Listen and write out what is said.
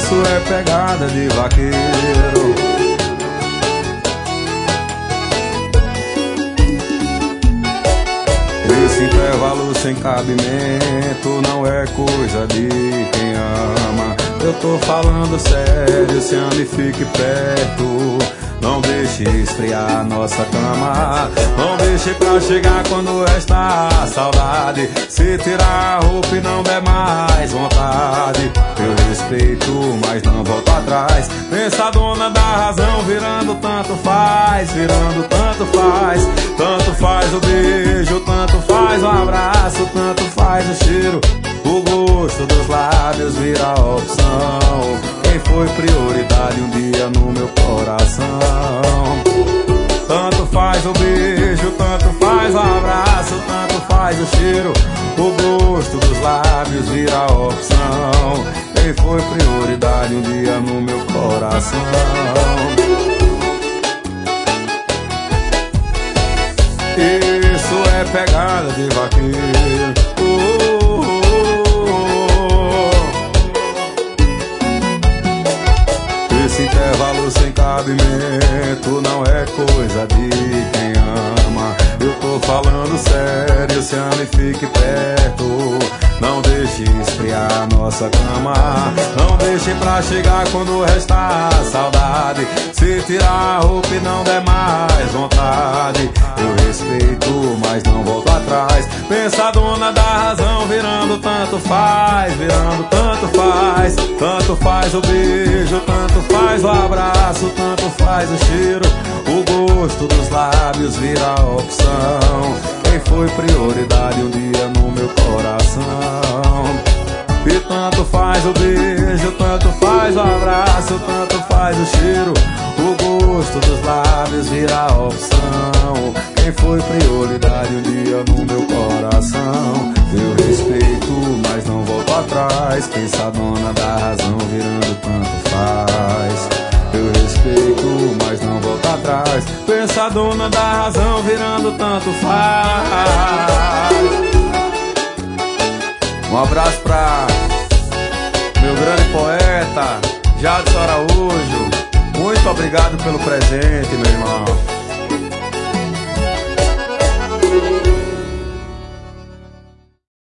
Isso é pegada de vaqueiro. Esse intervalo sem cabimento não é coisa de quem ama. Eu tô falando sério, se ame e fique perto. Não deixe esfriar nossa cama. Não deixe pra chegar quando resta a saudade. Se tirar a roupa e não der mais vontade. Eu respeito, mas não volto atrás. Pensa dona da razão, virando tanto faz. Virando tanto faz. Tanto faz o beijo, tanto faz o abraço, tanto faz o cheiro. O gosto dos lábios vira opção. Quem foi prioridade um dia no meu coração? Tanto faz o beijo, tanto faz o abraço, tanto faz o cheiro. O gosto dos lábios vira opção. Quem foi prioridade um dia no meu coração? Isso é pegada de vaqueiro. Esse intervalo sem cabimento não é coisa de quem ama. Eu tô falando sério, se ame e fique perto. Não deixe esfriar nossa cama. Não deixe pra chegar quando resta a saudade. Se tirar a roupa e não der mais vontade. Eu respeito, mas não volto atrás. Pensa dona da razão, virando tanto faz. Virando tanto faz. Tanto faz o beijo, tanto faz o abraço, tanto faz o cheiro. O gosto dos lábios vira opção. Quem foi prioridade um dia no meu coração? E tanto faz o beijo, tanto faz o abraço, tanto faz o cheiro. O gosto dos lábios vira opção. Quem foi prioridade um dia no meu coração? Eu respeito, mas não volto atrás. Pensa dona da razão, virando tanto faz. Eu respeito, mas não volto atrás. Pensa dona da razão, virando tanto faz. Um abraço pra meu grande poeta Jadson Araújo. Muito obrigado pelo presente, meu irmão.